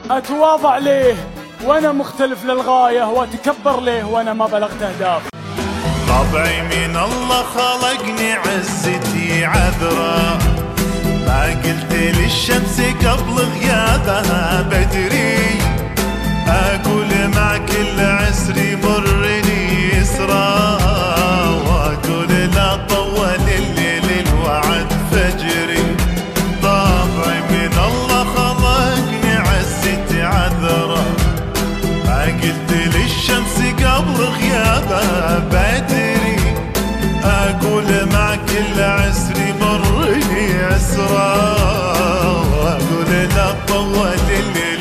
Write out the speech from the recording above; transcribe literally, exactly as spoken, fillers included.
أتواضع ليه وأنا مختلف للغاية، وأتكبر ليه وأنا ما بلغت أهداف. طبعي من الله خلقني عزتي عذرة، ما قلت للشمس قبل غيابها بدري، أقول مع كل عسري مرني يسرى، وأقول لا طول الليل الوعد فجري. طبعي من الله خلقني عزتي عذرة، ما قلت للشمس قبل غيابها بدري، أقول مع كل عسري مرني أسرى، وأقول لا طول الليل